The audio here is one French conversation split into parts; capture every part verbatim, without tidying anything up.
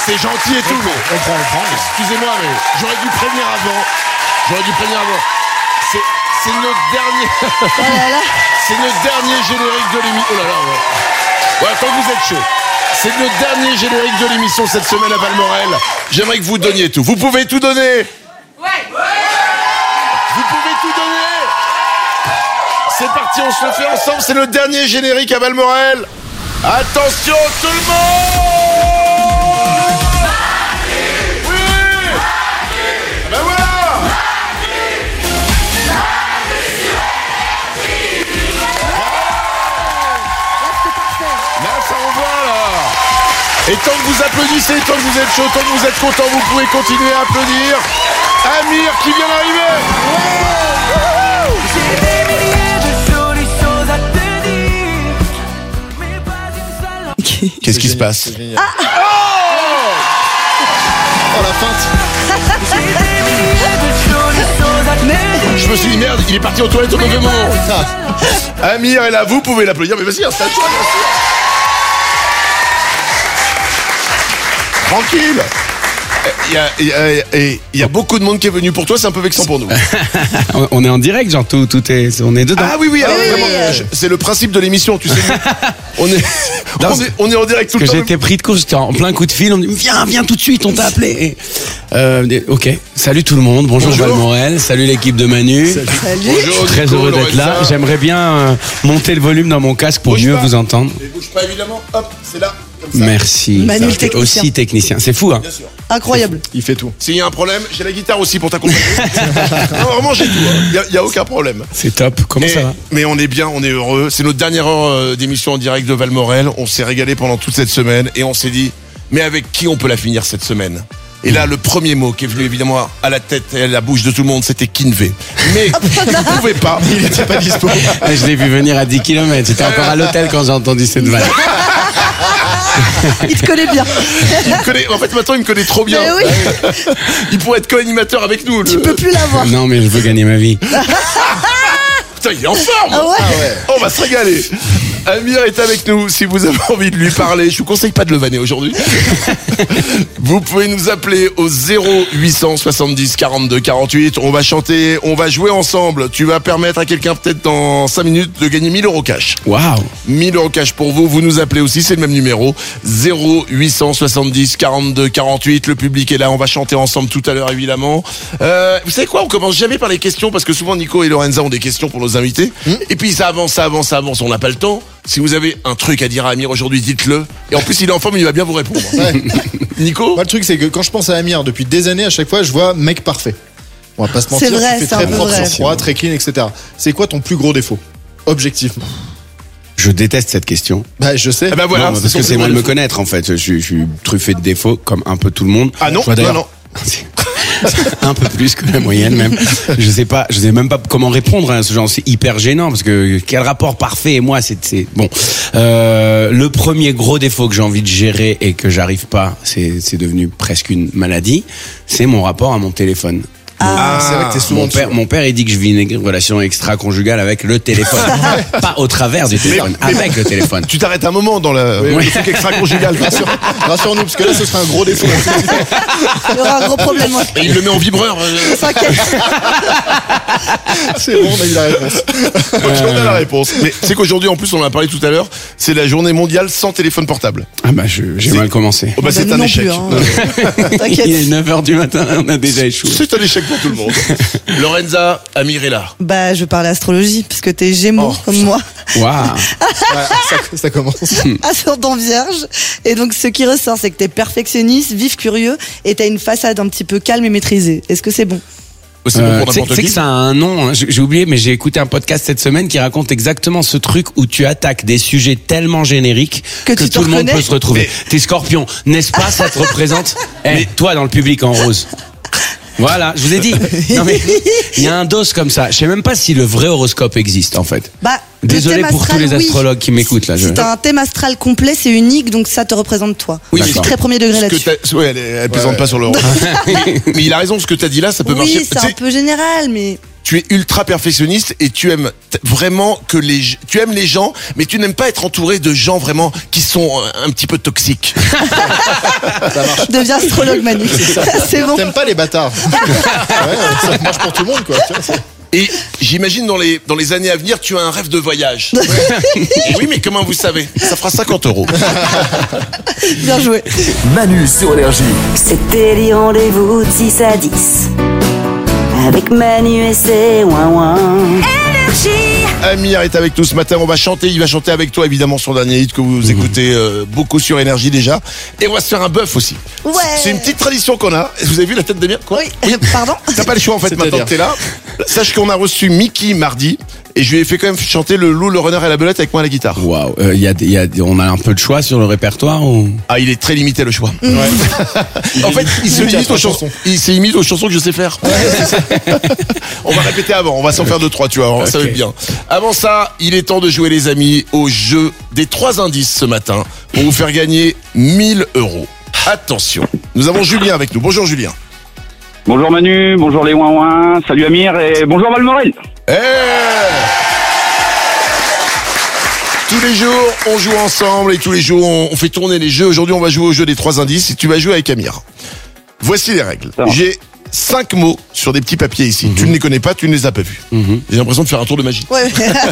c'est gentil et tout, mais. On prend, on prend. Excusez-moi, mais j'aurais dû prévenir avant. J'aurais dû prévenir avant. C'est, c'est notre dernier. Oh là là. C'est notre dernier générique de l'émission. Oh là là, ouais. Ouais, quand vous êtes chaud. C'est notre dernier générique de l'émission cette semaine à Valmorel. J'aimerais que vous donniez tout. Vous pouvez tout donner? Ouais. Vous pouvez tout donner? C'est parti, on se le fait ensemble. C'est le dernier générique à Valmorel. Attention, tout le monde! Oui! Ben voilà! Là, ça envoie, là. Et tant que vous applaudissez, tant que vous êtes chaud, tant que vous êtes content, vous pouvez continuer à applaudir. Amir qui vient d'arriver. J'ai des milliers de jolies choses à te dire, mais pas une seule. Qu'est-ce qui se passe? Ah oh la feinte. J'ai des milliers de jolies choses à te dire. Je me suis dit merde, il est parti aux toilettes au mauvais moment. Amir est là, vous pouvez l'applaudir, mais vas-y, installe-toi, bien sûr. Tranquille. Il y a, il y a, il y a beaucoup de monde qui est venu pour toi, c'est un peu vexant pour nous. On est en direct, genre tout, tout est, on est dedans. Ah oui, oui, alors, oui, vraiment, oui. je- c'est le principe de l'émission, tu sais. On est, Non, on est, on est en direct tout que le temps. j'ai été pris de court, j'étais en plein coup de fil, on me dit viens, viens tout de suite, on t'a appelé. Euh, ok, salut tout le monde, bonjour, Bonjour. Valmorel, salut l'équipe de Manu. Salut. Bonjour, Très Nico, heureux d'être là. Lorenza. J'aimerais bien euh, monter le volume dans mon casque pour Bouge mieux pas. vous entendre. Et bouge pas évidemment, hop, c'est là, comme ça. Merci. Manu, le Ça, technicien. Aussi technicien, c'est fou hein. Bien sûr. Incroyable. Il fait tout. S'il y a un problème, j'ai la guitare aussi pour t'accompagner. Non, vraiment, j'ai tout. Il n'y a, y a aucun problème. C'est top. Comment Et- ça va? Mais on est bien, on est heureux. C'est notre dernière heure euh, d'émission en direct de Valmorel. On s'est régalé pendant toute cette semaine et on s'est dit, mais avec qui on peut la finir cette semaine? Et là, le premier mot qui est venu évidemment à la tête et à la bouche de tout le monde, c'était Kinvey. Mais vous ne pouvez pas. Il n'était pas dispo. Ah, je l'ai vu venir à dix kilomètres. J'étais encore à l'hôtel quand j'ai entendu cette vanne. Il te connaît bien. Il me connaît, en fait, maintenant, il me connaît trop bien. Mais oui. Il pourrait être co-animateur avec nous. Tu le- peux plus l'avoir. Non, mais je veux gagner ma vie. Putain, il est en forme. Ah ouais. On va se régaler. Amir est avec nous. Si vous avez envie de lui parler, je vous conseille pas de le vanner aujourd'hui. Vous pouvez nous appeler au zéro huit cent soixante-dix quarante-deux quarante-huit. On va chanter, on va jouer ensemble. Tu vas permettre à quelqu'un peut-être dans cinq minutes de gagner mille euros cash. Waouh. mille euros cash pour vous. Vous nous appelez aussi, c'est le même numéro. zéro huit cent soixante-dix quarante-deux quarante-huit. Le public est là. On va chanter ensemble tout à l'heure, évidemment. Euh, vous savez quoi? On commence jamais par les questions parce que souvent Nico et Lorenza ont des questions pour nos invités. Et puis ça avance, ça avance, ça avance. On n'a pas le temps. Si vous avez un truc à dire à Amir aujourd'hui, dites-le. Et en plus, il est en forme, il va bien vous répondre. Ouais. Nico? Moi, le truc, c'est que quand je pense à Amir depuis des années, à chaque fois, je vois mec parfait. On va pas se mentir. C'est vrai, tu fais c'est très un peu propre vrai. sur soi, très clean, et cetera. C'est quoi ton plus gros défaut? Objectivement. Je déteste cette question. Bah, je sais. Eh ben voilà, Non, c'est parce son que c'est plus mal gros me défaut. connaître en fait. Je, suis- je suis truffé de défauts comme un peu tout le monde. Ah non, Je vois non, d'ailleurs- non. un peu plus que la moyenne même. Je sais pas, je sais même pas comment répondre à ce genre. C'est hyper gênant parce que quel rapport parfait et moi c'est c'est bon. Euh, le premier gros défaut que j'ai envie de gérer et que j'arrive pas, c'est c'est devenu presque une maladie. C'est mon rapport à mon téléphone. Ah, c'est vrai que t'es souvent Mon père, dessus. mon père, il dit que je vis une relation extra-conjugale avec le téléphone. Pas au travers du téléphone, mais- avec le téléphone. Tu t'arrêtes un moment dans la, Oui, le oui. truc extra-conjugal. Rassure- Rassure-nous, parce que là, ce serait un gros défaut. Il y aura un gros problème. ouais. Et il le met en vibreur. euh, T'inquiète. C'est bon, on a eu la réponse. Ok, on a la réponse. Mais c'est qu'aujourd'hui, en plus, on en a parlé tout à l'heure, c'est la journée mondiale sans téléphone portable. Ah bah je- j'ai C'est- mal commencé. Oh bah, c'est nous un non échec. plus, hein. Il est T'inquiète. neuf heures du matin, on a déjà échoué. C'est un échec pour tout le monde. Lorenza, Amir est là. Bah, je parlais astrologie, puisque t'es gémeaux Oh, comme moi, Waouh. Ouais, ça, ça commence. ascendant vierge. Et donc, ce qui ressort, c'est que t'es perfectionniste, vif, curieux, et t'as une façade un petit peu calme et maîtrisée. Est-ce que c'est bon? Oh, c'est bon Euh, pour tu sais- n'importe tu sais qui. que ça a un nom, hein, j'ai j'ai oublié, mais j'ai écouté un podcast cette semaine qui raconte exactement ce truc où tu attaques des sujets tellement génériques Que que, tu te tout le monde reconnais. peut se retrouver. T'es scorpion, n'est-ce pas? Ça te représente. Eh, toi dans le public en rose. Voilà, je vous ai dit. Non mais il y a un dos comme ça. Je sais même pas si le vrai horoscope existe en fait. Bah, le Désolé thème pour tous astral, les oui. astrologues qui m'écoutent là. Je... Si t'as un thème astral complet, c'est unique, donc ça te représente toi. Oui, je suis d'accord. très premier degré Ce que là-dessus. t'as- ouais, elle, elle plaisante Ouais. pas sur le. mais, mais il a raison, ce que tu as dit là, ça peut marcher. Oui, c'est Tu un sais, peu général, mais tu es ultra perfectionniste et tu aimes t- vraiment que les g- tu aimes les gens, mais tu n'aimes pas être entouré de gens vraiment qui sont euh, un petit peu toxiques. Deviens astrologue, Manu. C'est bon. T'aimes pas les bâtards. Ouais, ça marche pour tout le monde, quoi. Tu vois, c'est- Et j'imagine dans les, dans les années à venir, tu as un rêve de voyage. Et oui, mais comment vous savez? Ça fera cinquante euros. Bien joué. Manu sur Énergie. C'était les rendez-vous de six à dix. Avec Manu et ses ouin-ouin. Amir est avec nous ce matin, on va chanter, il va chanter avec toi évidemment son dernier hit que vous écoutez euh, beaucoup sur Énergie déjà. Et on va se faire un bœuf aussi. Ouais. C'est une petite tradition qu'on a. Vous avez vu la tête d'Amir? Quoi? Oui, euh, pardon. T'as pas le choix en fait C'est-à-dire maintenant que t'es là. Sache qu'on a reçu Mickey mardi et je lui ai fait quand même chanter le loup, le renard et la belette avec moi à la guitare. Waouh, euh, y a, des- y a, des- on a un peu de choix sur le répertoire ou... Ah, il est très limité le choix. En fait, il se Il limite a aux trois chansons. Il se limite aux chansons que je sais faire. On va répéter avant, on va s'en faire deux trois, tu vois, ça va Ok. être bien. Avant ça, il est temps de jouer les amis au jeu des trois indices ce matin pour vous faire gagner mille euros. Attention, nous avons Julien avec nous. Bonjour Julien. Bonjour Manu, bonjour les ouin-ouin, salut Amir et bonjour Valmorel. Eh tous les jours, on joue ensemble et tous les jours, on on fait tourner les jeux. Aujourd'hui, on va jouer au jeu des trois indices et tu vas jouer avec Amir. Voici les règles. Ça va. J'ai cinq mots sur des petits papiers ici. Tu ne les connais pas, tu ne les as pas vus. J'ai l'impression de faire un tour de magie. Ouais.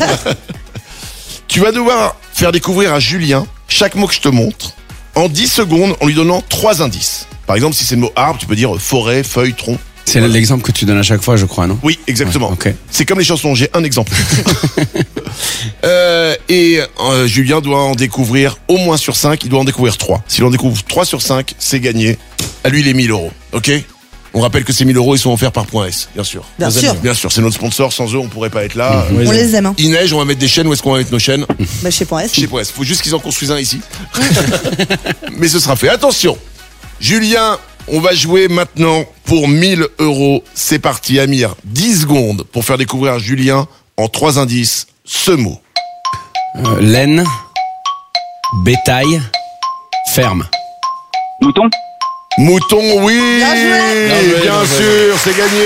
Tu vas devoir faire découvrir à Julien chaque mot que je te montre en dix secondes en lui donnant trois indices. Par exemple, si c'est le mot arbre, tu peux dire forêt, feuille, tronc. C'est l'exemple que tu donnes à chaque fois, je crois, non? Oui, exactement. Ouais, ok. C'est comme les chansons, j'ai un exemple. euh, et euh, Julien doit en découvrir au moins sur cinq, il doit en découvrir trois. S'il en découvre trois sur cinq, c'est gagné. À lui les mille euros, ok? On rappelle que ces mille euros, ils sont offerts par Point S, bien sûr. Bien Nos sûr. amis. Bien sûr, c'est notre sponsor, sans eux, on pourrait pas être là. On les aime, hein. Il neige, on va mettre des chaînes, où est-ce qu'on va mettre nos chaînes? Bah, chez Point S. Chez Point S. Faut juste qu'ils en construisent un ici. Mais ce sera fait. Attention, Julien, on va jouer maintenant pour mille euros. C'est parti, Amir. dix secondes pour faire découvrir à Julien, en trois indices, ce mot. Euh, laine, bétail, ferme. Mouton. Mouton, oui. Bien joué. Bien, Bien joué, bien sûr, c'est gagné.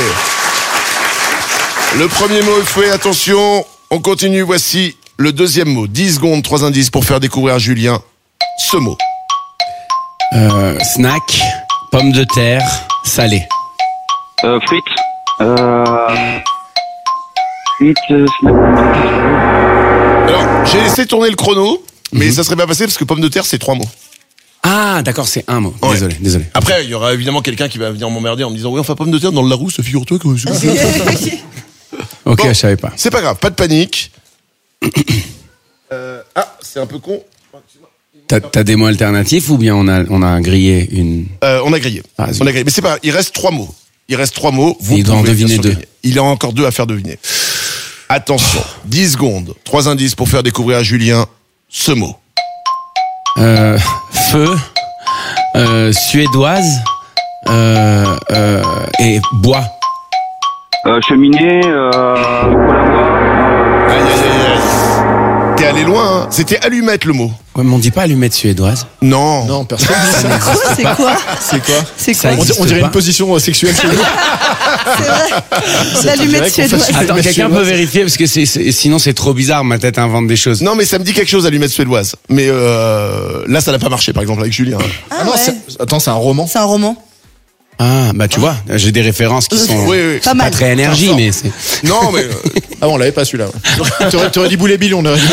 Le premier mot est fait. Attention, on continue. Voici le deuxième mot. dix secondes, trois indices pour faire découvrir à Julien ce mot. Euh, snack, pomme de terre, salé. Euh, frites. Euh... Frites, euh, snack. Alors, j'ai laissé tourner le chrono, mais ça serait pas passé parce que pomme de terre, c'est trois mots. Ah, d'accord, c'est un mot. Ouais. Désolé, désolé. Après, il y aura évidemment quelqu'un qui va venir m'emmerder en me disant oui, enfin pomme de terre dans le Larousse, figure-toi que Ok, Bon. je savais pas. c'est pas grave, pas de panique. Euh, ah, c'est un peu con. T'as, t'as des mots alternatifs ou bien on a, on a grillé une... Euh, on a grillé. Ah, zut. on a grillé. Mais c'est pas grave, il reste trois mots. Il reste trois mots. Vous Il doit en pouvez bien deviner sûr deux. gagner. Il en a encore deux à faire deviner. Attention, dix secondes, trois indices pour faire découvrir à Julien ce mot. Euh, feu, euh, suédoise, euh, euh, et bois. Euh, cheminée. Euh... Poêle à bois. Aïe, aïe, aïe, aïe. T'es allé loin, hein. C'était allumette le mot. Ouais, mais on dit pas allumette suédoise. Non. Non, personne dit ça. Quoi, c'est quoi? C'est quoi? C'est Ça quoi? On, existe di- on dirait pas. une position euh, sexuelle chez nous. C'est vrai. dirait L'allumette qu'on suédoise. fasse- Attends, Allumette quelqu'un peut suédoise. vérifier parce que c'est, c'est- sinon c'est trop bizarre, ma tête invente des choses. Non, mais ça me dit quelque chose, allumette suédoise. Mais euh, là, ça n'a pas marché, par exemple, avec Julien. Ah, Ah non, ouais. c'est- attends, c'est un roman. C'est un roman. Ah, bah tu vois, j'ai des références qui sont Oui, oui. Pas pas mal. très énergie, mais c'est... Non, mais... euh, Ah bon, on l'avait pas celui-là. Ouais. T'aurais, t'aurais dit boulet bill, on aurait dit.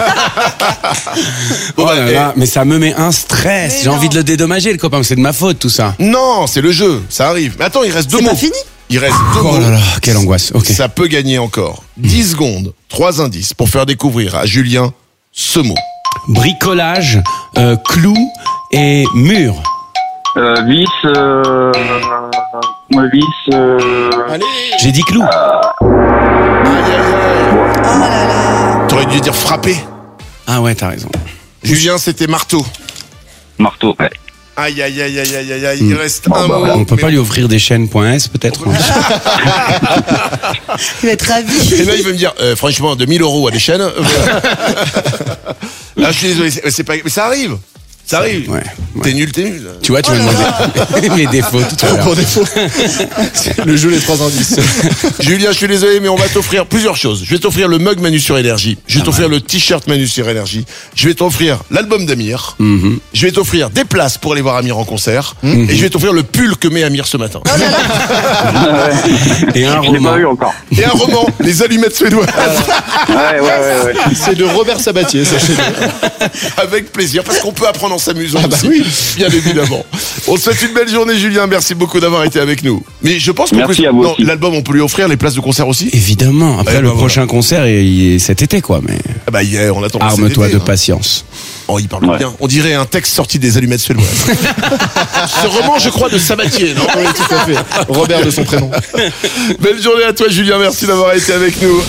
Oh bah, là là, mais ça me met un stress. Mais J'ai non. envie de le dédommager, le copain. C'est de ma faute, tout ça. non, c'est le jeu, ça arrive. Mais attends, il reste deux C'est mots. pas fini. Il reste deux Oh mots. là là, quelle angoisse. Ok. Ça peut gagner encore. dix secondes, trois indices pour faire découvrir à Julien ce mot. Bricolage, euh, clou et mur. Euh, vis. Euh... ouais, vis. Euh... Allez. J'ai dit clou. Oh là là. T'aurais dû dire frapper. Ah ouais, t'as raison. Julien, c'était marteau. Marteau. Ouais. Aïe, aïe, aïe, aïe, aïe, aïe, aïe. Il reste un mot. On peut mais pas lui offrir des chaînes .s peut-être. Il va être Et ravi. là, il veut me dire, euh, franchement, de mille euros à des chaînes. euh, Là, je suis désolé, c'est, c'est pas, mais ça arrive. Ça arrive. Ouais. ouais. T'es nul, t'es nul. Tu vois, tu m'as demandé mes défauts tout à l'heure. Pour défaut. Le jeu les trois indices. Julien, je suis désolé, mais on va t'offrir plusieurs choses. Je vais t'offrir le mug Manu sur Énergie. Je vais t'offrir le t-shirt Manu sur Énergie. Je vais t'offrir l'album d'Amir. Mhm. Je vais t'offrir des places pour aller voir Amir en concert. Et je vais t'offrir le pull que met Amir ce matin. Et un Je l'ai roman. pas eu encore. Et un roman, Les Allumettes Suédoises. Ouais, ouais, ouais, ouais. C'est de Robert Sabatier, sachez-le. Avec plaisir, parce qu'on peut apprendre en s'amusant Ah bah aussi, oui. bien évidemment. On te souhaite une belle journée, Julien. Merci beaucoup d'avoir été avec nous. Mais je pense qu'en Merci plus, à vous non, aussi. l'album, on peut lui offrir les places de concert aussi. Évidemment. Après, Eh ben le voilà. prochain concert est, il est cet été, quoi. Mais Ah bah hier, on attend. arme-toi cet de été, hein. patience. Oh, il parle Ouais. bien. On dirait un texte sorti des Allumettes Suédoises. Ce roman, je crois, de Sabatier, non? Oui, tout à fait. Robert de son prénom. Belle journée à toi, Julien. Merci d'avoir été avec nous.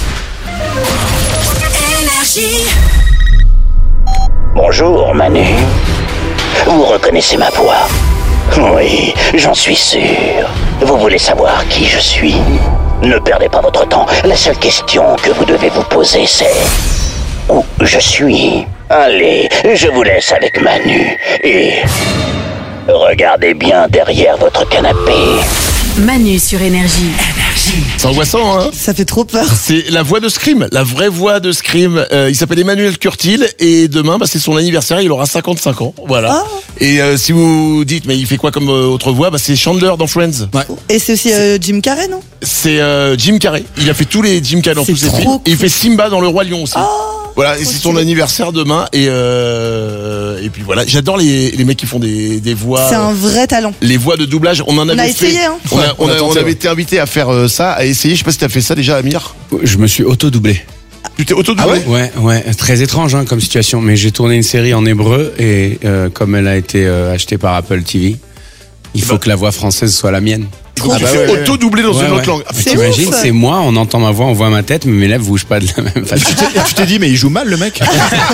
Bonjour, Manu. Vous reconnaissez ma voix? Oui, j'en suis sûr. Vous voulez savoir qui je suis? Ne perdez pas votre temps. La seule question que vous devez vous poser, c'est... où je suis? Allez, je vous laisse avec Manu. Et... regardez bien derrière votre canapé. Manu sur Énergie. C'est angoissant, hein? Ça fait trop peur. C'est la voix de Scream, la vraie voix de Scream. Euh, il s'appelle Emmanuel Curtil et demain, bah, c'est son anniversaire, il aura cinquante-cinq ans. Voilà. Ah. Et euh, si vous dites, mais il fait quoi comme euh, autre voix? Bah, c'est Chandler dans Friends. Et c'est aussi euh, Jim Carrey, non? C'est euh, Jim Carrey. Il a fait tous les Jim Carrey dans C'est tous ses trop films. cool. Et il fait Simba dans Le Roi Lion aussi. Voilà, et trop c'est son stylé. anniversaire demain. Et euh, et puis voilà, j'adore les, les mecs qui font des, des voix. C'est un vrai talent. Les voix de doublage, on en avait a fait. essayé, hein. On, a- Ouais, on, on a a- tenté, on avait ouais. été invité à faire euh, ça, à essayer. Je sais pas si t'as fait ça déjà, Amir. Je me suis auto-doublé. Tu t'es auto-doublé? Ouais, ouais, très étrange hein, comme situation. Mais j'ai tourné une série en hébreu et euh, comme elle a été euh, achetée par Apple T V, il faut Bah. que la voix française soit la mienne. Donc, Ah tu bah fais ouais, ouais. auto-doublé dans Ouais, une ouais. autre langue. Ah, C'est T'imagines, ouf. c'est moi, on entend ma voix, on voit ma tête, mais mes lèvres bougent pas de la même façon. Tu t'es- tu t'es dit, mais il joue mal, le mec.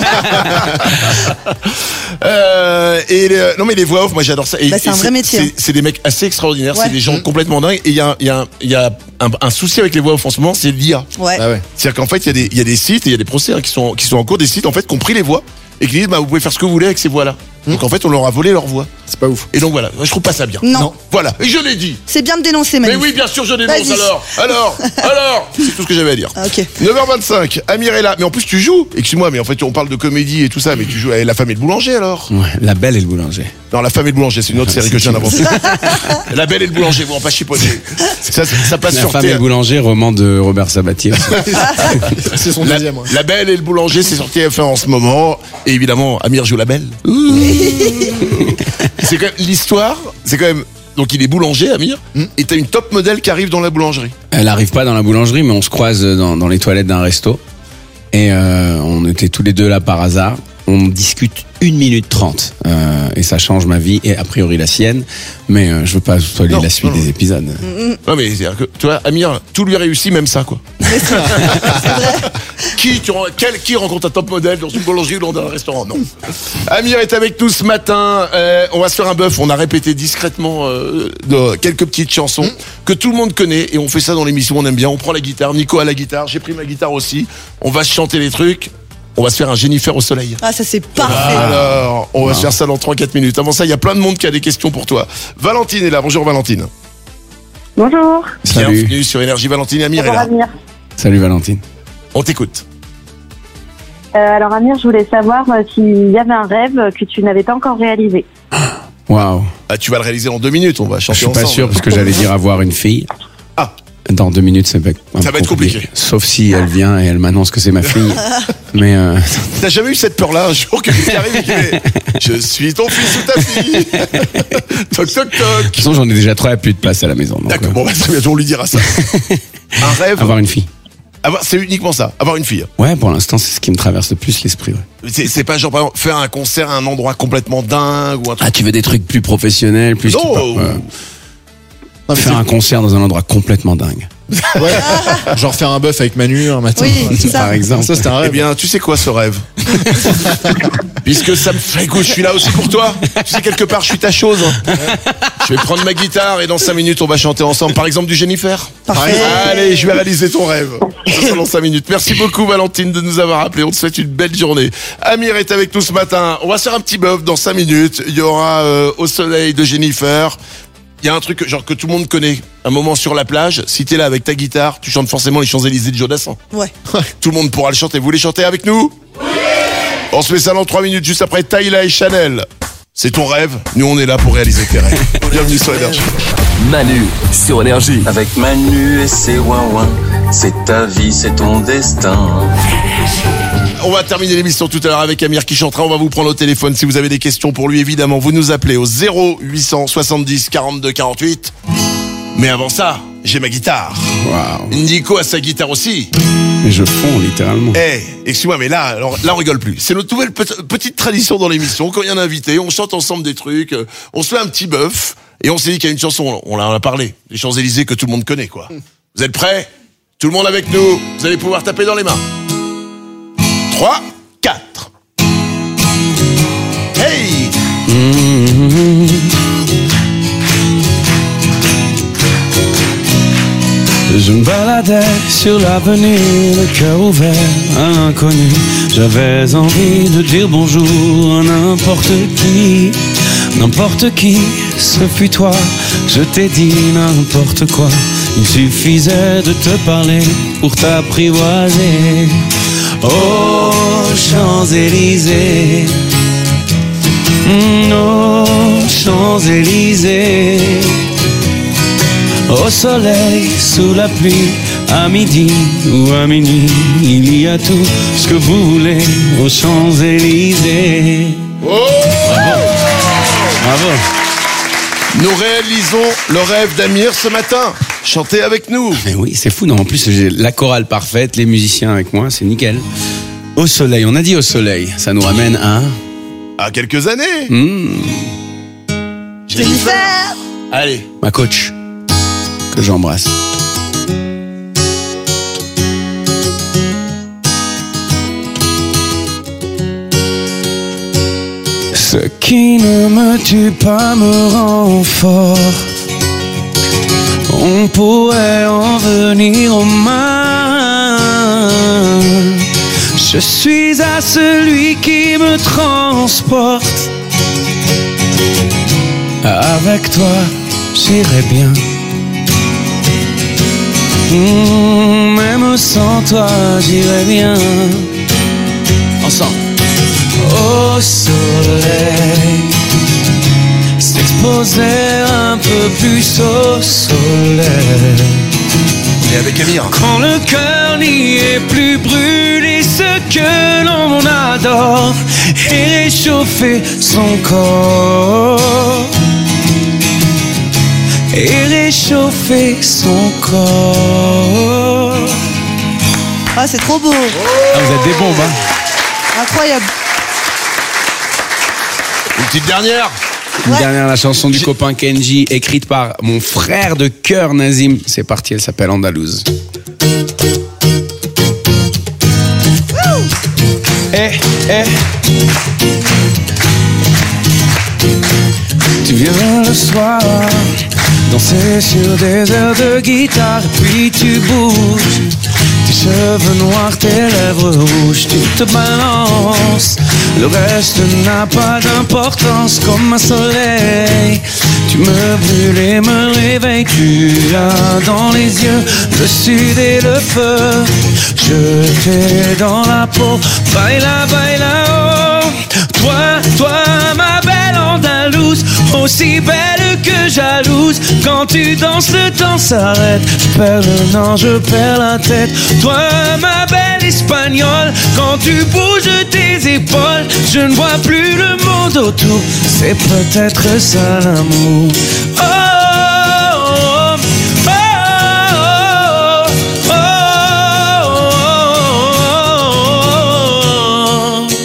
Euh, et les- non mais les voix off, moi j'adore ça. Et- Bah, c'est et un vrai métier, C'est hein. c'est des mecs assez extraordinaires, Ouais. c'est des gens complètement dingues. Et il y a, il y a, il y a un, un souci avec les voix off en ce moment, c'est l'I A. Ouais. Ah ouais. C'est-à-dire qu'en fait, il y a des, il y a des sites et il y a des procès hein, qui sont, qui sont en cours, des sites en fait qui ont pris les voix et qui disent bah vous pouvez faire ce que vous voulez avec ces voix-là. Donc en fait, on leur a volé leur voix. C'est pas ouf. Et donc voilà, je trouve pas ça bien. Non. Non. Voilà, et je l'ai dit. C'est bien de dénoncer, Mais Manu. oui, bien sûr, je dénonce Vas-y. alors. Alors, alors, c'est tout ce que j'avais à dire. Ah, ok. neuf heures vingt-cinq, Amir est là. Mais en plus, tu joues. Excuse-moi, mais en fait, on parle de comédie et tout ça, mais tu joues avec La Femme et le Boulanger alors? Ouais, la belle et le boulanger. Non, La Femme et le Boulanger, c'est une autre série que je viens d'inventer. La Belle et le Boulanger, bon, pas chipoter. Ça, ça passe La sur femme et T- le boulanger, roman de Robert Sabatier. C'est son La, deuxième. ouais. La Belle et le Boulanger, c'est sur T F un en ce moment. Et évidemment, Amir joue La Belle. C'est quand même l'histoire, c'est quand même. Donc il est boulanger, Amir, et t'as une top modèle qui arrive dans la boulangerie. Elle arrive pas dans la boulangerie, mais on se croise dans, dans les toilettes d'un resto. Et euh, on était tous les deux là par hasard. On discute une minute trente. Euh, et ça change ma vie, et a priori la sienne. Mais euh, je veux pas spoiler Non, la suite non, non. des épisodes. Non mais c'est-à-dire que, tu vois, Amir, tout lui réussit, même ça, quoi. Qui, tu, ren- quel, qui rencontre un top modèle dans une boulangerie ou dans un restaurant? Non. Amir est avec nous ce matin. Euh, on va se faire un bœuf. On a répété discrètement euh, de, quelques petites chansons que tout le monde connaît et on fait ça dans l'émission. On aime bien. On prend la guitare. Nico a la guitare. J'ai pris ma guitare aussi. On va se chanter les trucs. On va se faire un Jennifer au soleil. Ah, ça c'est parfait. Alors, on va se faire ça dans trois quatre minutes. Avant ça, il y a plein de monde qui a des questions pour toi. Valentine est là. Bonjour Valentine. Bonjour. Salut. Bienvenue sur Énergie. Valentine, Amir est Bonjour là. Amir. Salut Valentine. On t'écoute. Euh, alors Amir, je voulais savoir euh, s'il y avait un rêve que tu n'avais pas encore réalisé. Waouh. Ah, tu vas le réaliser en deux minutes. On va Je chanter suis pas ensemble. sûr parce que j'allais dire avoir une fille. Ah. Dans deux minutes, ça va être, un Ça peu va être compliqué. Sauf si elle vient et elle m'annonce que c'est ma fille. Mais euh, T'as jamais eu cette peur-là un jour que quelqu'un arrive et qui fait je suis ton fils ou ta fille. Toc toc de toute toc. façon, j'en ai déjà trois, il n'y a plus de place à la maison. donc, D'accord. euh, Bon, bah, très bien, on lui dira ça. Un rêve. avoir une fille. Avoir, c'est uniquement ça. Avoir une fille. Ouais, pour l'instant, c'est ce qui me traverse le plus l'esprit. Ouais. C'est, c'est pas genre par exemple, faire un concert à un endroit complètement dingue ou un truc. Ah, tu veux des trucs plus professionnels, plus Non. qui partent, ouais. Non, mais Faire c'est- un concert dans un endroit complètement dingue. Ouais. Genre faire un bœuf avec Manu un matin. Oui, c'est ça. Par exemple. Ça, c'était un Eh rêve. bien, tu sais quoi ce rêve? Puisque ça me fait écoute, je suis là aussi pour toi. Tu sais, quelque part, je suis ta chose. Je vais prendre ma guitare et dans cinq minutes, on va chanter ensemble. Par exemple, du Jennifer. Parfait. Allez, je vais réaliser ton rêve. Ce sera dans cinq minutes. Merci beaucoup, Valentine, de nous avoir appelé. On te souhaite une belle journée. Amir est avec nous ce matin. On va se faire un petit bœuf dans cinq minutes. Il y aura euh, Au soleil de Jennifer. Il y a un truc que- genre que tout le monde connaît. Un moment sur la plage. Si t'es là avec ta guitare, tu chantes forcément les Champs-Élysées de Jodassin. Ouais. Tout le monde pourra le chanter. Vous voulez chanter avec nous? Oui. On se met ça dans trois minutes, juste après Tyla et Chanel. C'est ton rêve, nous on est là pour réaliser tes rêves. Bienvenue sur Énergie. Manu sur Énergie. Avec Manu et ses ouin-ouin, c'est ta vie, c'est ton destin. On va terminer l'émission tout à l'heure avec Amir qui chantera. On va vous prendre au téléphone si vous avez des questions pour lui. Évidemment, vous nous appelez au zéro huit cent soixante-dix quarante-deux quarante-huit. Mais avant ça, j'ai ma guitare. Waouh. Nico a sa guitare aussi. Mais je fonds littéralement. Eh, excuse-moi, mais là, alors, là, on rigole plus. C'est notre nouvelle pe- petite tradition dans l'émission. Quand il y a un invité, on chante ensemble des trucs, euh, on se fait un petit bœuf, et on s'est dit qu'il y a une chanson, on en a parlé, les Champs-Élysées que tout le monde connaît, quoi. Vous êtes prêts? Tout le monde avec nous. Vous allez pouvoir taper dans les mains. trois, quatre. Hey! Je me baladais sur l'avenue, le cœur ouvert à l'inconnu. J'avais envie de dire bonjour à n'importe qui, n'importe qui, ce fut toi. Je t'ai dit n'importe quoi, il suffisait de te parler pour t'apprivoiser. Oh, Champs-Élysées, mm, oh, Champs-Élysées. Au soleil, sous la pluie, à midi ou à minuit, il y a tout ce que vous voulez aux Champs-Élysées. Oh! Bravo. Nous réalisons le rêve d'Amir ce matin. Chantez avec nous. Mais oui, c'est fou. Non, en plus, j'ai la chorale parfaite, les musiciens avec moi, c'est nickel. Au soleil, on a dit au soleil. Ça nous ramène à... À quelques années. Hmm, Jennifer. Allez. ma coach, que j'embrasse. Ce qui ne me tue pas me rend fort. On pourrait en venir aux mains. Je suis à celui qui me transporte. Avec toi, j'irai bien. Mmh, même sans toi, j'irai bien. Ensemble. Au soleil, s'exposer un peu plus au soleil. Et avec Amir. Quand le cœur n'y est plus brûlé, ce que l'on adore, et réchauffer son corps. Et réchauffer son corps. Ah, c'est trop beau. Ah, vous êtes des bombes, hein. Incroyable. Une petite dernière. Une Ouais. dernière, la chanson du copain Kenji, écrite par mon frère de cœur Nazim. C'est parti, elle s'appelle Andalouse. Eh, eh. Tu viens le soir, danser sur des airs de guitare, puis tu bouges. Tes cheveux noirs, tes lèvres rouges, tu te balances. Le reste n'a pas d'importance comme un soleil. Tu me brûles et me réveilles, tu as dans les yeux le sud et le feu. Je t'ai dans la peau, baila, baila, oh. Toi, toi, ma belle Andalouse, aussi belle que jalouse. Quand tu danses, le temps s'arrête. Je perds le nord, je perds la tête. Toi, ma belle Espagnole, quand tu bouges tes épaules, je ne vois plus le monde autour. C'est peut-être ça l'amour. Oh, oh, oh, oh, oh, oh.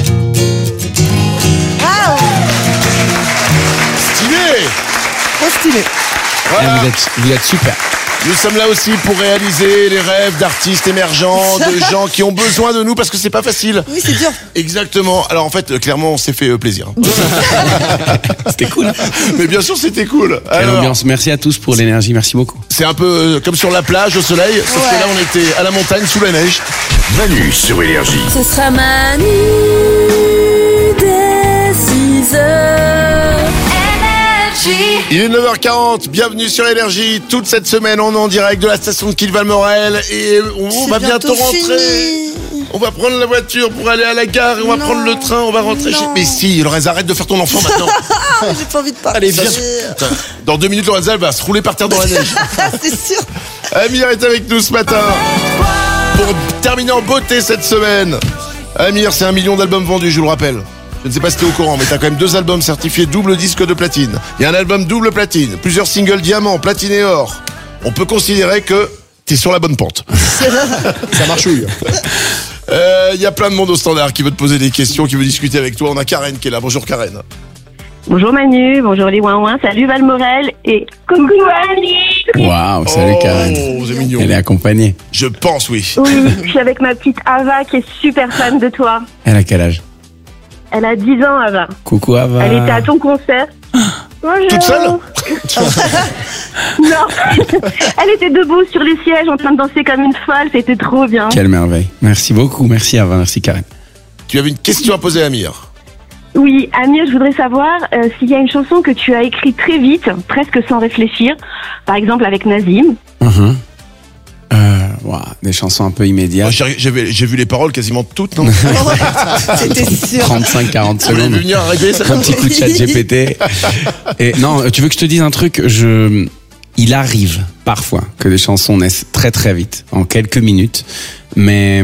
Ah, Stylé. trop stylé. Voilà. Vous êtes, vous êtes super. Nous sommes là aussi pour réaliser les rêves d'artistes émergents, de gens qui ont besoin de nous parce que c'est pas facile. Oui, c'est dur. Exactement. Alors en fait, clairement, on s'est fait euh, plaisir. C'était cool. Mais bien sûr, c'était cool. Quelle Alors, ambiance. Merci à tous pour l'énergie. Merci beaucoup. c'est un peu euh, comme sur la plage au soleil, sauf que Ouais. là, on était à la montagne sous la neige. Manu sur Énergie. Ce sera Manu dès six heures. Énergie. Il est neuf heures quarante, bienvenue sur Énergie. Toute cette semaine, on est en direct de la station de Kiel-Valmorel et on C'est va bientôt, bientôt rentrer. fini. On va prendre la voiture pour aller à la gare et on va Non. prendre le train, on va rentrer Non. chez... Mais si, Lorenza, arrête de faire ton enfant maintenant. Ah, j'ai pas envie de partir. Allez, viens. Putain, dans deux minutes, Lorenza, elle va se rouler par terre dans la neige. C'est sûr. Amir est avec nous ce matin pour terminer en beauté cette semaine. Amir, c'est un million d'albums vendus, je vous le rappelle. Je ne sais pas si t'es au courant, mais t'as quand même deux albums certifiés double disque de platine. Il y a un album double platine, plusieurs singles diamant, platine et or. On peut considérer que t'es sur la bonne pente. Ça marchouille. Euh, Il y a plein de monde au standard qui veut te poser des questions, qui veut discuter avec toi. On a Karen qui est là. Bonjour Karen. Bonjour Manu, bonjour les ouin salut Valmorel et coucou Annie. Waouh, salut Oh, Karen. c'est mignon. Elle est accompagnée. Je pense, oui. Oui, je suis avec ma petite Ava qui est super fan de toi. Elle a quel âge? Elle a dix ans Ava. Coucou Ava. Elle était à ton concert. Bonjour. Toute seule? Non. Elle était debout sur les sièges en train de danser comme une folle, c'était trop bien. Quelle merveille. Merci beaucoup. Merci Ava. Merci Karen. Tu avais une question à poser à Amir. Oui, Amir, je voudrais savoir euh, s'il y a une chanson que tu as écrite très vite, presque sans réfléchir, par exemple avec Nazim. Uh-huh. Euh, wow, des chansons un peu immédiates. Oh, j'ai, j'ai- j'ai vu les paroles quasiment toutes, non? C'était sûr. trente-cinq quarante Vous l'avez secondes. vu venir arriver, ça? Un petit coup de chat G P T. Et non, tu veux que je te dise un truc? Je, il arrive parfois que des chansons naissent très très vite, en quelques minutes, mais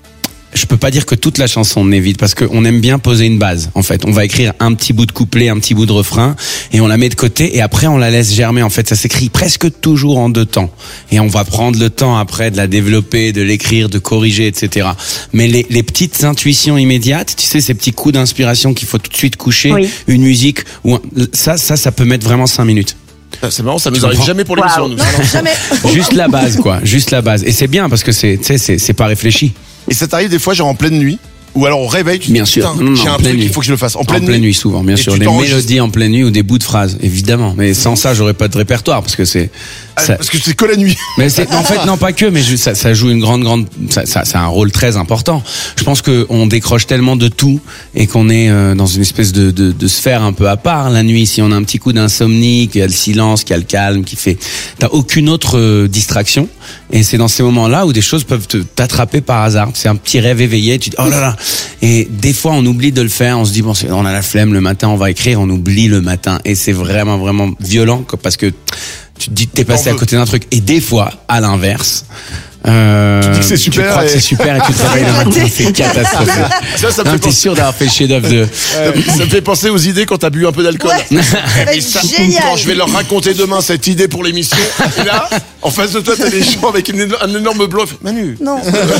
je peux pas dire que toute la chanson naît vite parce qu'on aime bien poser une base. En fait, on va écrire un petit bout de couplet, un petit bout de refrain, et on la met de côté, et après on la laisse germer. En fait, ça s'écrit presque toujours en deux temps, et on va prendre le temps après de la développer, de l'écrire, de corriger, et cetera. Mais les, les petites intuitions immédiates, tu sais, ces petits coups d'inspiration qu'il faut tout de suite coucher, Oui. une musique ou un- ça, ça, ça peut mettre vraiment cinq minutes. Ah, c'est marrant, ça nous Tu arrive comprends? jamais pour l'émission, Waouh. nous. Non, jamais. Juste la base, quoi. Juste la base. Et c'est bien parce que c'est, tu sais, c'est, c'est pas réfléchi. Et ça t'arrive des fois, genre en pleine nuit? Ou alors au réveil, tu te Bien dis, sûr. putain, Non, non, j'ai en un pleine truc, nuit. il faut que je le fasse. En En pleine, pleine nuit, souvent, bien Et sûr. tu Des t'enregistres. mélodies en pleine nuit ou des bouts de phrases, évidemment. Mais sans ça, j'aurais pas de répertoire parce que c'est. Ah, ça- parce que c'est que la nuit. Mais c'est en fait non pas que, mais je- ça, ça joue une grande grande. Ça, ça, ça a un rôle très important. Je pense que on décroche tellement de tout et qu'on est euh, dans une espèce de, de, de sphère un peu à part la nuit. Si on a un petit coup d'insomnie, qu'il y a le silence, qu'il y a le calme, qui fait, t'as aucune autre euh, distraction. Et c'est dans ces moments-là où des choses peuvent te t'attraper par hasard. C'est un petit rêve éveillé. Tu dis oh là là. Et des fois on oublie de le faire. On se dit bon, c'est- on a la flemme le matin, on va écrire. On oublie le matin et c'est vraiment vraiment violent quoi, parce que tu te dis que t'es passé à veux. côté d'un truc. Et des fois, à l'inverse, euh, Tu dis que c'est super Tu crois et- que c'est super et tu te réveilles le matin, c'est catastrophique. Ça, ça me Non, fait t'es penser, sûr d'avoir fait le chef-d'œuvre de. ça me fait penser aux idées quand t'as bu un peu d'alcool. Ouais, ça va Et être ça, génial. quand je vais leur raconter demain cette idée pour l'émission, et là, en face de toi, t'as des gens avec une éno- un énorme blanc. Manu, Non.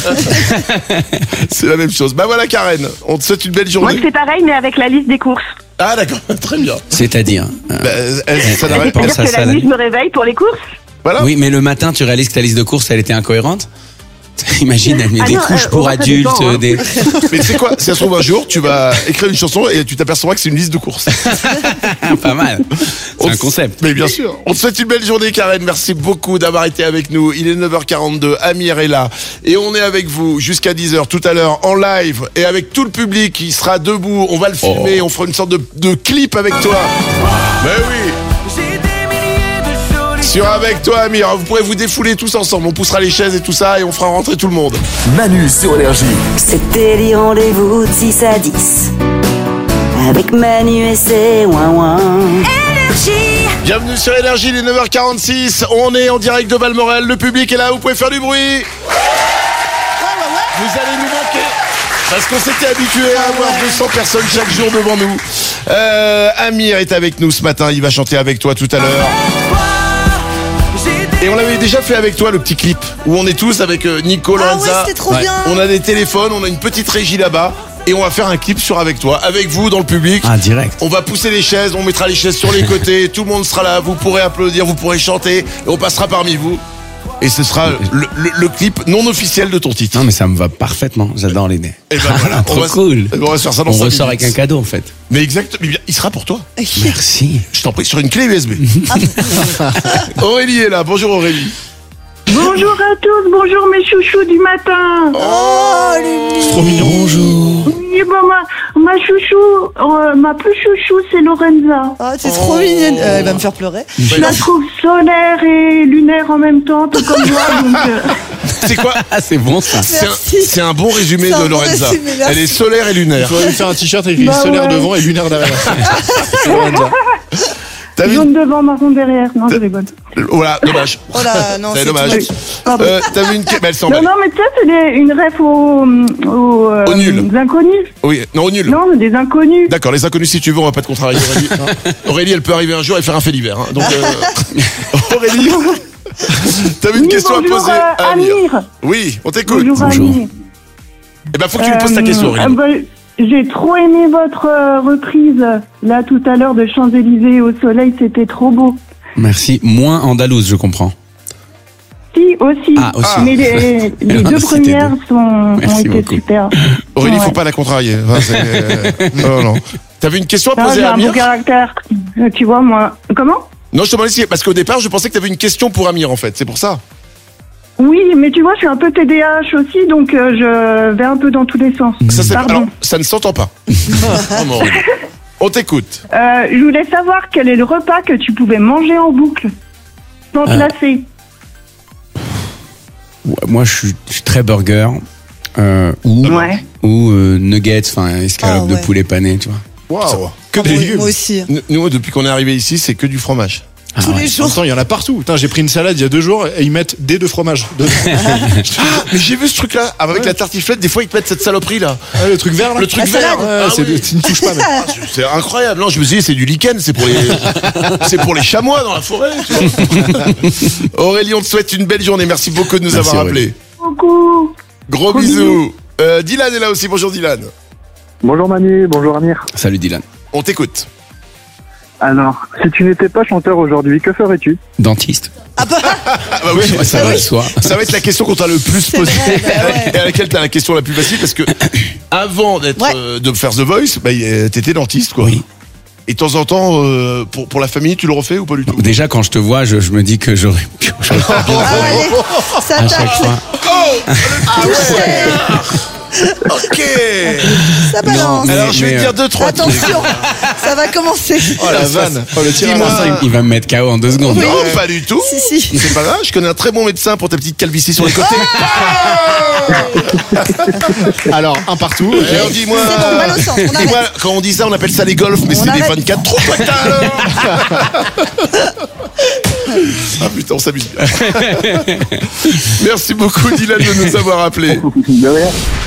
c'est la même chose. Bah voilà, Karen, on te souhaite une belle Moi journée. c'est pareil mais avec la liste des courses. Ah d'accord, très bien. C'est-à-dire. euh, Bah, elle, ça Elle n'arrête pas. pense C'est-à-dire à que ça, la la nuit nuit. je me réveille pour les courses. Voilà. Oui, mais le matin, tu réalises que ta liste de courses, elle était incohérente. Imagine, elle met Ah des non, couches euh, pour oh, ça adultes, dépend, hein. des. Mais tu sais quoi, si ça se trouve un jour, tu vas écrire une chanson et tu t'apercevras que c'est une liste de courses. Pas mal. C'est un concept. Mais bien sûr. On te souhaite une belle journée, Karen. Merci beaucoup d'avoir été avec nous. Il est neuf heures quarante-deux. Amir est là. Et on est avec vous jusqu'à dix heures tout à l'heure en live et avec tout le public qui sera debout. On va le filmer. Oh. On fera une sorte de, de clip avec toi. Mais oui. J'ai des milliers de jolies Sur Avec toi, Amir. Vous pourrez vous défouler tous ensemble. On poussera les chaises et tout ça et on fera rentrer tout le monde. Manu sur Énergie. C'était les rendez-vous de six à dix. Avec Manu et ses ouin-ouin. Bienvenue sur Énergie, il est neuf heures quarante-six. On est en direct de Valmorel. Le public est là. Vous pouvez faire du bruit. Vous allez nous manquer. Parce qu'on s'était habitué à avoir deux cents personnes chaque jour devant nous. Euh, Amir est avec nous ce matin. Il va chanter avec toi tout à l'heure. Et on l'avait déjà fait avec toi, le petit clip, où on est tous avec euh, Nico, Ah Lorenza. ouais, c'était trop Ouais. bien. On a des téléphones, on a une petite régie là-bas. Et on va faire un clip sur Avec toi, avec vous dans le public. Ah, direct. On va pousser les chaises, on mettra les chaises sur les côtés, tout le monde sera là, vous pourrez applaudir, vous pourrez chanter, et on passera parmi vous. Et ce sera le, le, le clip non officiel de ton titre. Non, mais ça me va parfaitement. J'adore l'idée. Et ben voilà. Trop on va, cool. On va se faire ça dans On cinq ressort minutes. avec un cadeau, en fait. Mais exactement. Il sera pour toi. Merci. Je t'en prie, sur une clé U S B. Aurélie est là. Bonjour Aurélie. Bonjour à tous, bonjour mes chouchous du matin. Oh, C'est trop mignon. Bonjour. Oui, bon, ma, ma chouchou, euh, ma plus chouchou, c'est Lorenza. Oh, c'est trop mignonne. Euh, elle va me faire pleurer. Je la trouve solaire et lunaire en même temps, tout comme moi. Donc, euh, C'est quoi? Ah, c'est bon ça. C'est un, Merci. c'est un bon résumé C'est un de bon Lorenza. résumé, merci. Elle est solaire et Il lunaire. faudrait lui faire un t-shirt avec écrit Bah solaire ouais. devant et lunaire derrière. C'est Lorenza. T'as vu? jaune devant, marron derrière. Non, je rigole. Voilà, dommage. Oh là, non, C'est c'est dommage. tout. Pardon. Euh, T'as vu une. Bah, elle s'en Non, va. non, mais tu sais, c'est des- une ref aux, aux, euh, Au nul. inconnus. Oui, non, au nul. Non, des inconnus. D'accord, les inconnus, si tu veux, on va pas te contrarier, Aurélie. Aurélie, elle peut arriver un jour et faire un fait divers. Hein. Donc, euh... Aurélie, t'avais une Oui, question à bonjour, poser euh, à Amir. Amir. Oui, on t'écoute. Bonjour, Amir. Eh ben, faut que tu me poses ta Euh, question, Aurélie. euh, bah, j'ai trop aimé votre euh, reprise, là, tout à l'heure, de Champs-Élysées au soleil, c'était trop beau. Merci. Moins andalouse, je comprends. Si, aussi. Ah, aussi. Mais les, les Ah, deux c'était premières deux. sont, ont Merci été beaucoup. super. Aurélie, Ouais. faut pas la contrarier. Enfin, c'est- non, non. T'avais une question à Ah, poser j'ai à un beau Amir? caractère. Euh, Tu vois, moi. Comment? Non, je te demandais si, parce qu'au départ, je pensais que t'avais une question pour Amir, en fait. C'est pour ça. Oui, mais tu vois, je suis un peu T D A H aussi, donc euh, je vais un peu dans tous les sens. Ça, c'est... Pardon. Alors, ça ne s'entend pas. Vraiment, Aurélie. On t'écoute. Euh, je voulais savoir quel est le repas que tu pouvais manger en boucle, sans te Ah. lasser. Ouais, Moi, je suis, je suis très burger. Euh, ou Ouais. ou euh, nuggets, enfin escalope Ah, ouais. de poulet pané, tu vois. Waouh. Que Ah, des moi- légumes. Moi aussi. Nous, Nous, depuis qu'on est arrivé ici, c'est que du fromage. Ah, Tous ouais. les En jours. même temps, il y en a partout. Putain, j'ai pris une salade il y a deux jours et ils mettent des deux fromages dedans. Ah, mais j'ai vu ce truc-là. Avec la tartiflette, des fois, ils te mettent cette saloperie, là. Ah, le truc vert là. Le truc La vert. salade. Ouais, Ah c'est oui. tu ne touches pas. Mais... Ah, c'est- c'est incroyable. Non, je me suis dit, c'est du lichen, c'est pour les, c'est pour les chamois dans la forêt. Tu vois. Aurélie, on te souhaite une belle journée. Merci beaucoup de nous Merci, avoir Aurélie. appelés. Beaucoup. Gros Gros bisous. Euh, Dylan est là aussi. Bonjour Dylan. Bonjour Manu, bonjour Amir. Salut Dylan. On t'écoute. Alors, si tu n'étais pas chanteur aujourd'hui, que ferais-tu? Dentiste. Ah bah, Ah bah oui, Ouais, ça ça, va va de soi. ça va être la question qu'on t'a le plus C'est posée vrai, bah ouais. et à laquelle t'as la question la plus facile parce que avant d'être Ouais. euh, de faire The Voice, bah, y- t'étais dentiste quoi. Oui. Et de temps en temps, euh, pour, pour la famille, tu le refais ou pas du tout? Déjà, quand je te vois, je, je me dis que j'aurais pu j'aurais pu bien ah, allez, ça à chaque tacle. fois. Oh, ah ouais. Ok. Ça balance. Non, Alors Mais- je vais mais, te dire deux trois trucs. Attention, ça va commencer. Oh la vanne. Oh le tir à Dis-moi. la main. Il va me mettre K O en deux secondes. Non, pas du tout. Si, si. C'est pas grave, je connais un très bon médecin pour ta petite calvitie sur les côtés. Alors un partout. Et alors dis-moi, C'est bon, balle au centre, on dis-moi, arrête. quand on dit ça, on appelle ça les golfs, mais On c'est des arrête. vingt-quatre trous, toi, t'as, alors. Ah putain, on s'amuse bien. Merci beaucoup Dylan de nous avoir appelés. De rien.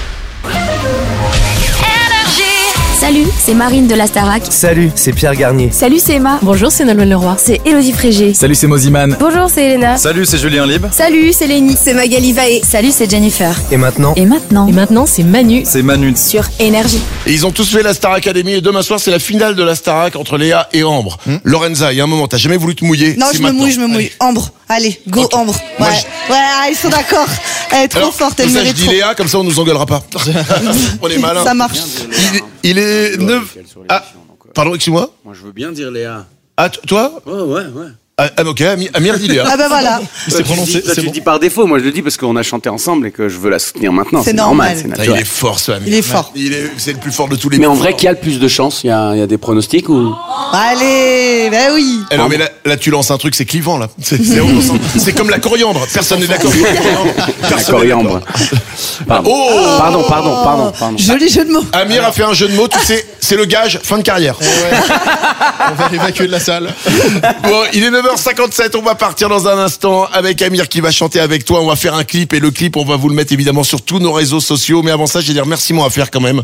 Salut, c'est Marine de la Starac. Salut, c'est Pierre Garnier. Salut, c'est Emma. Bonjour, c'est Nolwenn Leroy. C'est Élodie Frégé. Salut, c'est Moziman. Bonjour, c'est Elena. Salut, c'est Julien Libre. Salut, c'est Lénie. C'est Magali Vaé. Salut, c'est Jennifer. Et maintenant, Et maintenant Et maintenant, c'est Manu c'est Manu. sur Énergie. Et ils ont tous fait la Star Academy et demain soir c'est la finale de la Starac entre Léa et Ambre. Lorenza, il y a un moment, t'as jamais voulu te mouiller. Non, c'est je me maintenant. mouille, je me mouille. Ambre, allez, go Ok. Ambre. Moi, Ouais, ouais, ah, ils sont d'accord. Elle est trop Alors, forte, elle comme ça, je mérite dis trop. Léa, comme ça on nous engueulera pas. On est malin. Ça marche. Il, il est neuf. Ah, pardon, excuse-moi. Moi, je veux bien dire Léa. Ah, t- toi Ouais, ouais, ouais. ah, ah, ok, Ami- Amir dit Léa. Ah bah voilà. c'est prononcé. Toi, C'est tu bon. dis par défaut. Moi, je le dis parce qu'on a chanté ensemble et que je veux la soutenir maintenant. C'est C'est normal, normal. c'est Ah, il naturel. est fort ce Amir. Il est fort. Il est, c'est le plus fort de tous les Mais en plus vrai, forts. qui a le plus de chance? Il y a, il y a des pronostics ou? Allez, bah oui. Eh non, mais là, là, tu lances un truc, c'est clivant, là. C'est, c'est, c'est comme la coriandre. Personne n'est d'accord. La Personne n'est coriandre. d'accord. Pardon. Oh Pardon, pardon, pardon, pardon. Joli jeu de mots. Amir a fait un jeu de mots, tu sais, c'est le gage, fin de carrière. On va l'évacuer de la salle. Bon, il est neuf heures cinquante-sept, on va partir dans un instant avec Amir qui va chanter avec toi. On va faire un clip et le clip, on va vous le mettre évidemment sur tous nos réseaux sociaux. Mais avant ça, j'ai des remerciements à faire quand même.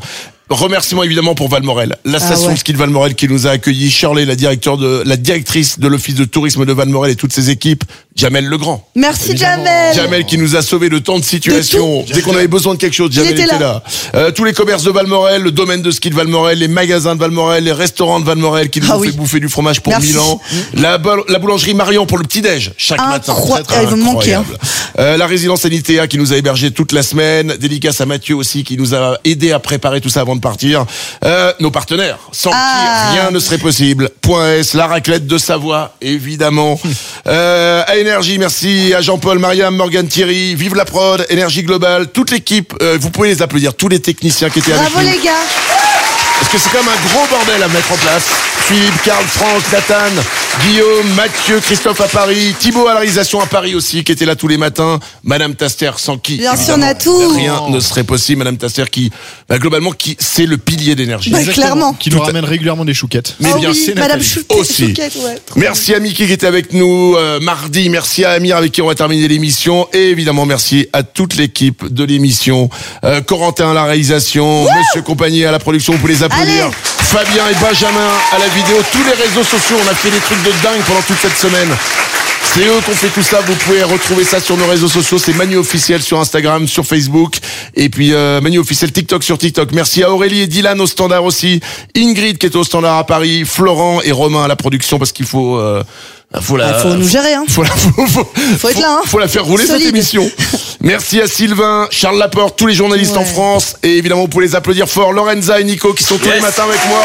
remerciements évidemment pour Valmorel, la Ah station ouais. de ski de Valmorel qui nous a accueillis, Shirley, la directeur de, la directrice de l'office de tourisme de Valmorel et toutes ses équipes, Jamel Legrand. Merci Jamel. Jamel qui nous a sauvé de tant de situations. Dès qu'on avait besoin de quelque chose, Jamel était était, là. là. Euh, tous les commerces de Valmorel, le domaine de ski de Valmorel, les magasins de Valmorel, les restaurants de Valmorel qui nous Ah ont oui. fait bouffer du fromage pour Merci. mille ans. La, bol- la boulangerie Marion pour le petit-déj chaque matin. Incroyable. Très, très Ils vont me manquer, hein. incroyable. Euh, la résidence Anitea qui nous a hébergés toute la semaine. Dédicace à Mathieu aussi qui nous a aidé à préparer tout ça avant de partir. Euh, nos partenaires, sans Ah. qui rien ne serait possible. Point S, la raclette de Savoie, évidemment. euh, à Énergie, merci à Jean-Paul, Mariam, Morgane, Thierry, vive la prod, Énergie Globale, toute l'équipe. Euh, vous pouvez les applaudir, tous les techniciens qui étaient Bravo avec nous. les gars. Parce que c'est quand même un gros bordel à mettre en place. Philippe, Karl, Franck, Nathan, Guillaume, Mathieu, Christophe à Paris, Thibaut à la réalisation à Paris aussi, qui était là tous les matins. Madame Taster, sans qui Bien sûr, évidemment, on a tout. rien ne serait possible. Madame Taster qui, bah, globalement, qui c'est le pilier d'énergie. Bah, Exactement. clairement. Qui nous ramène régulièrement des chouquettes. Mais Oh bien, oui, c'est Madame Nathalie. Chouquet, aussi. Chouquette, ouais. Merci à Mickey qui était avec nous euh, mardi. Merci à Amir avec qui on va terminer l'émission. Et évidemment, merci à toute l'équipe de l'émission. Euh, Corentin à la réalisation, Monsieur Compagnie à la production, vous pouvez les applaudir. Allez. Fabien et Benjamin à la vidéo. Tous les réseaux sociaux, on a fait des trucs de dingue pendant toute cette semaine. C'est eux qui ont fait tout ça. Vous pouvez retrouver ça sur nos réseaux sociaux. C'est Manu Officiel sur Instagram, sur Facebook. Et puis euh, Manu Officiel TikTok sur TikTok. Merci à Aurélie et Dylan au standard aussi. Ingrid qui est au standard à Paris. Florent et Romain à la production parce qu'il faut... Euh, faut la, Ah, faut nous gérer, hein. Faut, la, faut, faut, Faut être là, hein. faut la faire rouler Solide. cette émission. Merci à Sylvain, Charles Laporte, tous les journalistes Ouais. en France. Et évidemment, vous pouvez les applaudir fort. Lorenza et Nico qui sont tous Yes. les matins avec moi.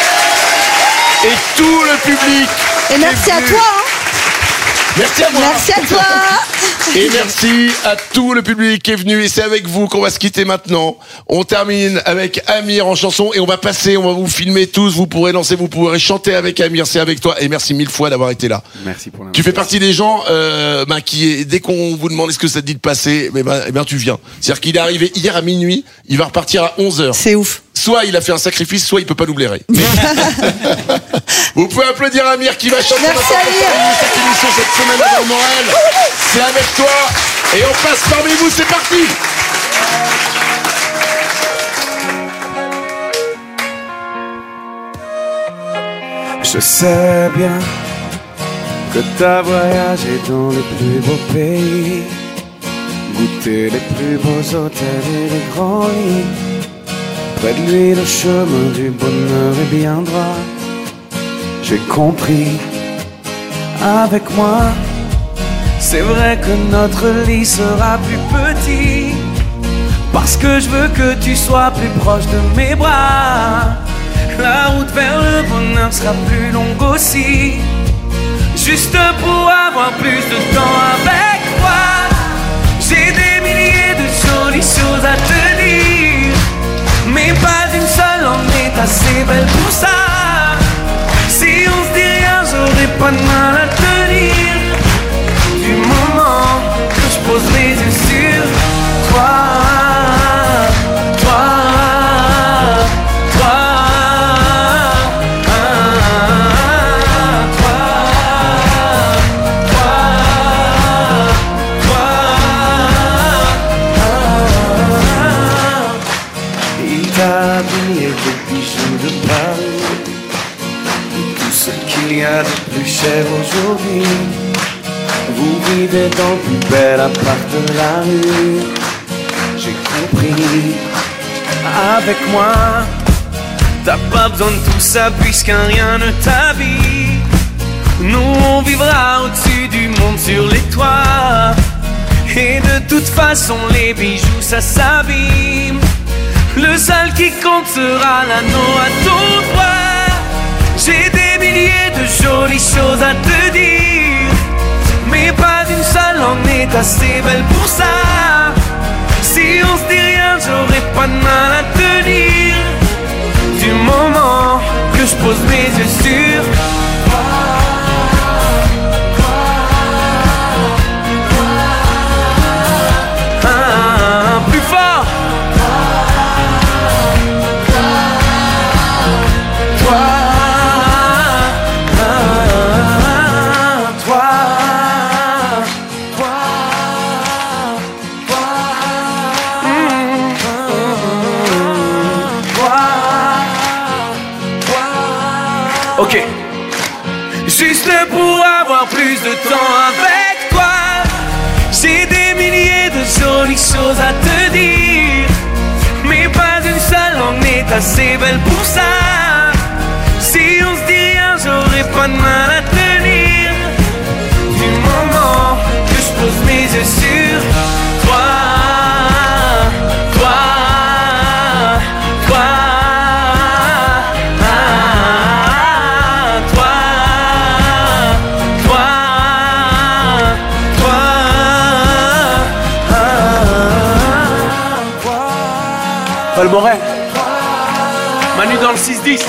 Et tout le public. Et qui merci est à venu. toi. Hein. Merci à moi. Merci à toi. Et merci à tout le public qui est venu. Et c'est avec vous qu'on va se quitter maintenant. On termine avec Amir en chanson et on va passer, on va vous filmer tous. Vous pourrez danser, vous pourrez chanter avec Amir. C'est avec toi. Et merci mille fois d'avoir été là. Merci pour Tu fais partie des gens euh, ben, qui, dès qu'on vous demande est-ce que ça te dit de passer, eh ben, eh ben, tu viens. C'est-à-dire qu'il est arrivé hier à minuit, il va repartir à onze heures. C'est ouf. Soit il a fait un sacrifice, soit il peut pas nous blairer. Mais- Vous pouvez applaudir Amir qui va chanter Merci, maintenant pour Amir. terminer cette émission cette semaine à Valmorel. C'est avec toi et on passe parmi vous, c'est parti. Je sais bien que t'as voyagé dans les plus beaux pays, goûté les plus beaux hôtels et les grands lits. Près de lui le chemin du bonheur est bien droit. J'ai compris avec moi. C'est vrai que notre lit sera plus petit, parce que je veux que tu sois plus proche de mes bras. La route vers le bonheur sera plus longue aussi, juste pour avoir plus de temps avec toi. J'ai des milliers de jolies choses à te dire, mais pas une seule en est assez belle pour ça. Si on se dit rien, j'aurai pas de mal à tenir, du moment que je pose les yeux sur toi. Toi, toi, ah, toi, toi, toi, ah. Il t'a habillé de bijoux de Paris, tout ce qu'il y a de plus cher aujourd'hui. Vous vivez dans le plus bel appart de la rue. J'ai compris avec moi. T'as pas besoin de tout ça puisqu'un rien ne t'habille. Nous on vivra au-dessus du monde sur les toits. Et de toute façon les bijoux ça s'abîme. Le seul qui compte sera l'anneau à ton doigt. J'ai des milliers de jolies choses à te dire, mais pas une seule en est assez belle pour ça. Si on se dit rien, j'aurai pas de mal à tenir, du moment que je pose mes yeux sur ah, plus fort. Toi, toi, pour avoir plus de temps avec toi. J'ai des milliers de jolies choses à te dire, mais pas une seule en est assez belle pour ça. Si on se dit rien, j'aurais pas de mal à tenir. Du moment que je pose mes yeux sur toi, toi, toi, ah, toi, toi, toi, ah. Paul Moret. Manu dans le six dix.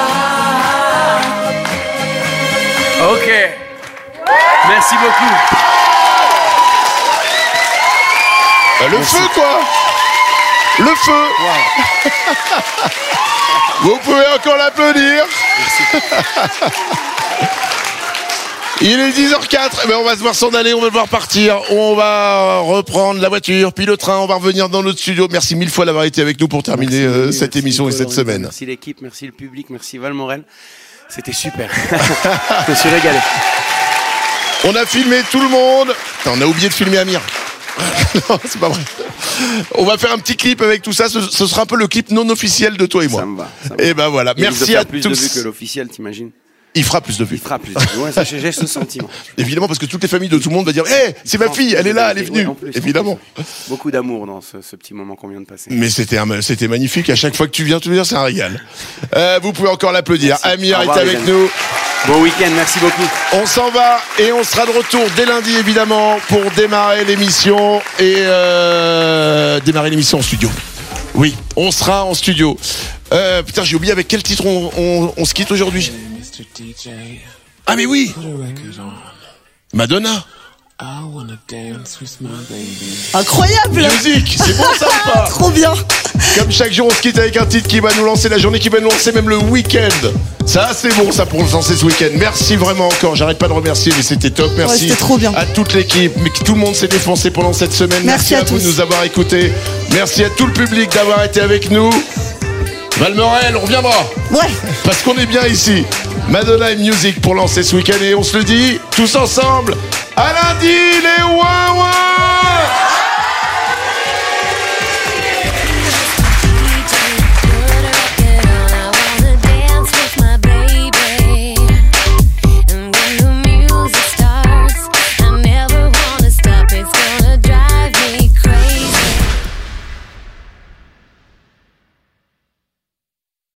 Ok. Merci beaucoup. Bah, le Merci. feu, quoi. Le feu. Vous pouvez encore l'applaudir. Il est dix heures quatre, mais on va se voir s'en aller, on va devoir partir, on va reprendre la voiture, puis le train, on va revenir dans notre studio. Merci mille fois d'avoir été avec nous pour terminer Merci, euh, cette merci émission et Nicolas, cette semaine. Merci l'équipe, merci le public, merci Val Morel. C'était super. Je me suis régalé. On a filmé tout le monde. Attends, on a oublié de filmer Amir. Non, c'est pas vrai. On va faire un petit clip avec tout ça. Ce, ce sera un peu le clip non officiel de toi et moi. Ça me va. Ça me Et va. ben voilà. Il risque de Merci faire à plus tous. de vues que l'officiel, t'imagines? Il fera plus de vues. Il fera plus de vues. Ouais, ça, j'ai j'ai ce sentiment. Évidemment, parce que toutes les familles de tout le monde vont dire, hé, c'est ma fille, elle est là, elle est venue. Ouais, en plus, en Évidemment. plus. Beaucoup d'amour dans ce, ce petit moment qu'on vient de passer. Mais c'était un- c'était magnifique. À chaque fois que tu viens, tu viens, c'est un régal. Euh, vous pouvez encore l'applaudir. Amir Au est revoir, les avec amis. nous. Bon week-end, merci beaucoup. On s'en va et on sera de retour dès lundi, évidemment, pour démarrer l'émission et euh, démarrer l'émission en studio. Oui, on sera en studio. Euh, putain, j'ai oublié avec quel titre on, on, on se quitte aujourd'hui. Ah mais oui, Madonna. Incroyable. Musique, c'est bon ça ou pas? Trop bien. Comme chaque jour, on se quitte avec un titre qui va nous lancer la journée, qui va nous lancer même le week-end. Ça, c'est bon, ça, pour lancer ce week-end. Merci vraiment encore. J'arrête pas de remercier, mais c'était top. Merci Ouais, c'était trop bien. à toute l'équipe. Mais que tout le monde s'est défoncé pendant cette semaine. Merci à, à vous tous. de nous avoir écoutés. Merci à tout le public d'avoir été avec nous. Valmorel, on reviendra. Ouais. Parce qu'on est bien ici. Madonna et Music pour lancer ce week-end. Et on se le dit tous ensemble. À lundi, les ouin ouin.